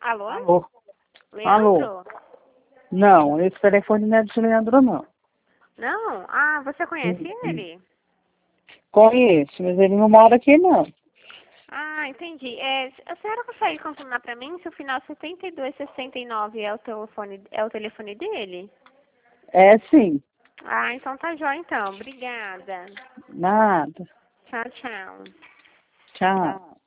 Alô? Alô? Leandro? Não, esse telefone não é de Leandro, não. Não? Ah, você conhece ele? Conheço, mas ele não mora aqui, não. Ah, entendi. A senhora consegue confirmar pra mim se o final 7269 é o telefone dele? É sim. Ah, então tá jóia então. Obrigada. Nada. Tchau, tchau. Tchau.